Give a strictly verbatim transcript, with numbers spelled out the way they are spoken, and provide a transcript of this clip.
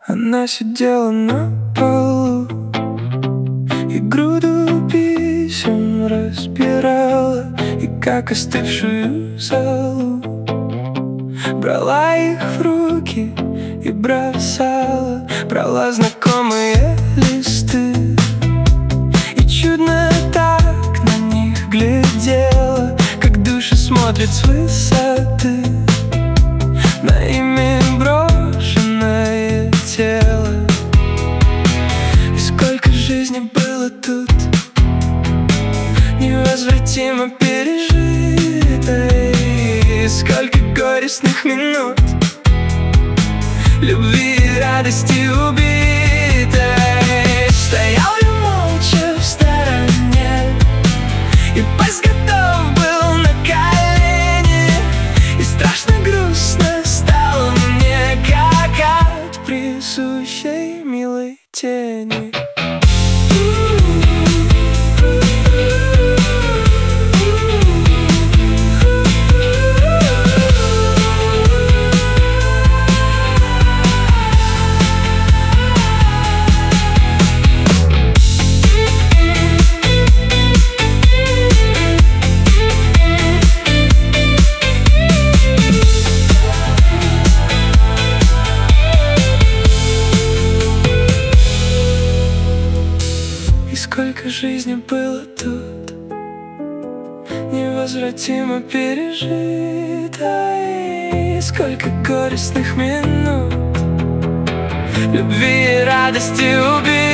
Она сидела на полу и груду писем разбирала, и как остывшую золу брала их в руки и бросала. Брала знакомые листы и чудно так на них глядела, как души смотрят с высоты на ими брошенное тело. И сколько жизни было тут, невозвратимо пережитой, и сколько горестных минут, любви и радости убитой. Стоял я молча в стороне, и поезд готов был на колени, и страшно грустно стало мне, как от присущей милой тени. Сколько жизни было тут, невозвратимо пережитой, сколько горестных минут, любви и радости убитой.